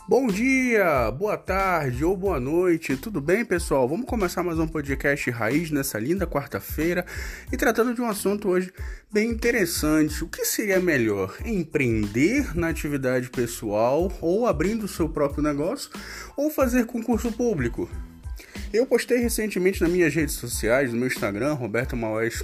Bom dia, boa tarde ou boa noite, tudo bem, pessoal? Vamos começar mais um podcast Raiz nessa linda quarta-feira e tratando de um assunto hoje bem interessante. O que seria melhor, empreender na atividade pessoal ou abrindo o seu próprio negócio ou fazer concurso público? Eu postei recentemente nas minhas redes sociais, no meu Instagram, Roberto Maués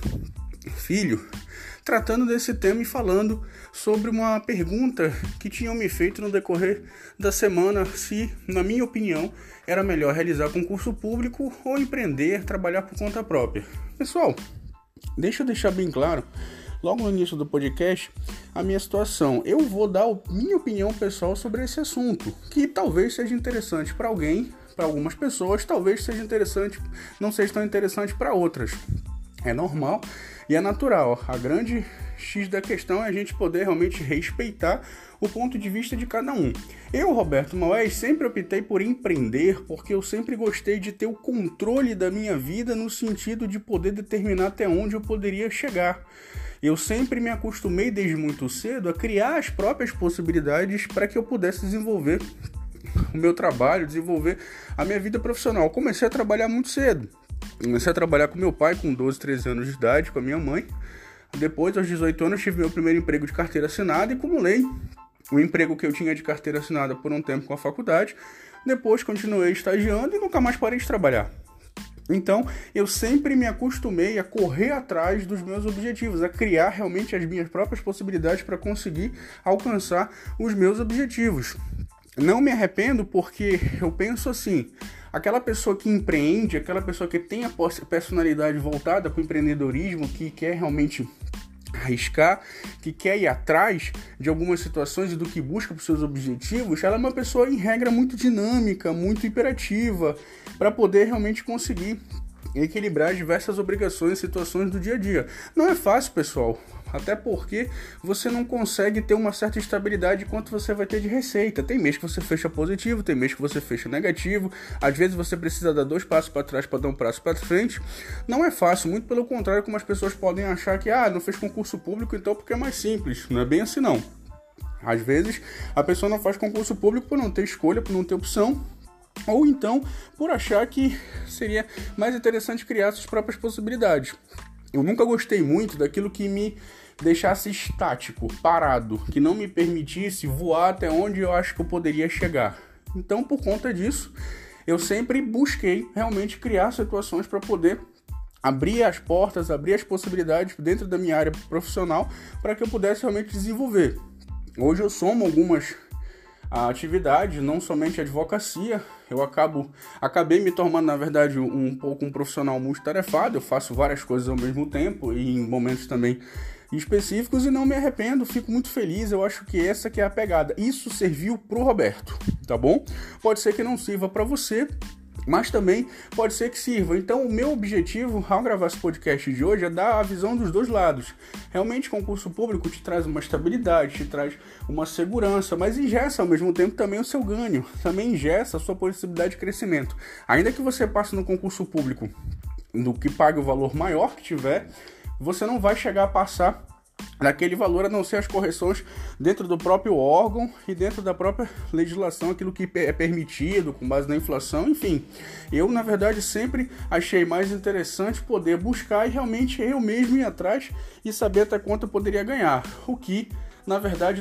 Filho, tratando desse tema e falando sobre uma pergunta que tinham me feito no decorrer da semana, se, na minha opinião, era melhor realizar concurso público ou empreender, trabalhar por conta própria. Pessoal, deixa eu deixar bem claro, logo no início do podcast, a minha situação. Eu vou dar a minha opinião pessoal sobre esse assunto, que talvez seja interessante para alguém, para algumas pessoas, talvez seja interessante, não seja tão interessante para outras. É normal e é natural. A grande X da questão é a gente poder realmente respeitar o ponto de vista de cada um. Eu, Roberto Maués, sempre optei por empreender porque eu sempre gostei de ter o controle da minha vida no sentido de poder determinar até onde eu poderia chegar. Eu sempre me acostumei desde muito cedo a criar as próprias possibilidades para que eu pudesse desenvolver o meu trabalho, desenvolver a minha vida profissional. Eu comecei a trabalhar muito cedo. Comecei a trabalhar com meu pai com 12, 13 anos de idade, com a minha mãe. Depois, aos 18 anos, tive meu primeiro emprego de carteira assinada e acumulei o emprego que eu tinha de carteira assinada por um tempo com a faculdade. Depois, continuei estagiando e nunca mais parei de trabalhar. Então, eu sempre me acostumei a correr atrás dos meus objetivos, a criar realmente as minhas próprias possibilidades para conseguir alcançar os meus objetivos. Não me arrependo porque eu penso assim, aquela pessoa que empreende, aquela pessoa que tem a personalidade voltada para o empreendedorismo, que quer realmente arriscar, que quer ir atrás de algumas situações e do que busca para os seus objetivos, ela é uma pessoa, em regra, muito dinâmica, muito hiperativa, para poder realmente conseguir equilibrar diversas obrigações e situações do dia a dia. Não é fácil, pessoal. Até porque você não consegue ter uma certa estabilidade quanto você vai ter de receita. Tem mês que você fecha positivo, tem mês que você fecha negativo. Às vezes você precisa dar 2 passos para trás para dar um passo para frente. Não é fácil, muito pelo contrário, como as pessoas podem achar que não fez concurso público, então porque é mais simples. Não é bem assim, não. Às vezes a pessoa não faz concurso público por não ter escolha, por não ter opção, ou então por achar que seria mais interessante criar suas próprias possibilidades. Eu nunca gostei muito daquilo que me deixasse estático, parado, que não me permitisse voar até onde eu acho que eu poderia chegar. Então, por conta disso, eu sempre busquei realmente criar situações para poder abrir as portas, abrir as possibilidades dentro da minha área profissional para que eu pudesse realmente desenvolver. Hoje eu somo algumas atividades, não somente a advocacia. Eu acabei me tornando, na verdade, um pouco um profissional multitarefado. Eu faço várias coisas ao mesmo tempo e em momentos também específicos e não me arrependo, fico muito feliz. Eu acho que essa que é a pegada. Isso serviu pro Roberto, tá bom? Pode ser que não sirva para você, mas também pode ser que sirva. Então, o meu objetivo ao gravar esse podcast de hoje é dar a visão dos dois lados. Realmente, concurso público te traz uma estabilidade, te traz uma segurança, mas engessa ao mesmo tempo também o seu ganho, também engessa a sua possibilidade de crescimento. Ainda que você passe no concurso público do que pague o valor maior que tiver, você não vai chegar a passar daquele valor, a não ser as correções dentro do próprio órgão e dentro da própria legislação, aquilo que é permitido com base na inflação, enfim. Eu, na verdade, sempre achei mais interessante poder buscar e realmente eu mesmo ir atrás e saber até quanto eu poderia ganhar, o que, na verdade,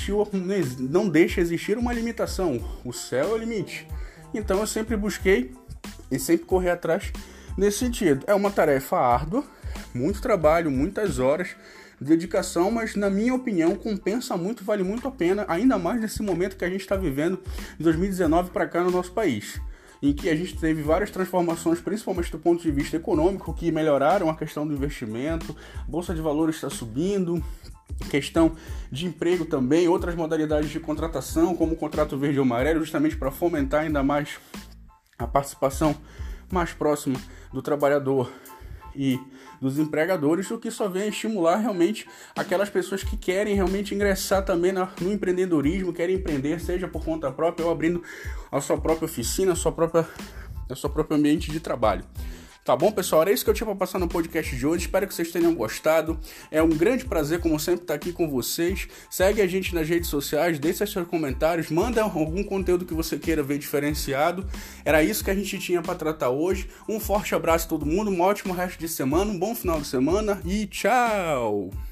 não deixa existir uma limitação. O céu é o limite. Então, eu sempre busquei e sempre corri atrás nesse sentido. É uma tarefa árdua, muito trabalho, muitas horas, dedicação, mas na minha opinião compensa muito, vale muito a pena, ainda mais nesse momento que a gente está vivendo de 2019 para cá no nosso país, em que a gente teve várias transformações, principalmente do ponto de vista econômico, que melhoraram a questão do investimento, a Bolsa de Valores está subindo, questão de emprego também, outras modalidades de contratação, como o contrato verde ou amarelo, justamente para fomentar ainda mais a participação mais próxima do trabalhador e dos empregadores, o que só vem a estimular realmente aquelas pessoas que querem realmente ingressar também no empreendedorismo, querem empreender, seja por conta própria ou abrindo a sua própria oficina, a sua própria ambiente de trabalho. Tá bom, pessoal? Era isso que eu tinha para passar no podcast de hoje. Espero que vocês tenham gostado. É um grande prazer, como sempre, estar aqui com vocês. Segue a gente nas redes sociais, deixe seus comentários, manda algum conteúdo que você queira ver diferenciado. Era isso que a gente tinha para tratar hoje. Um forte abraço a todo mundo, um ótimo resto de semana, um bom final de semana e tchau!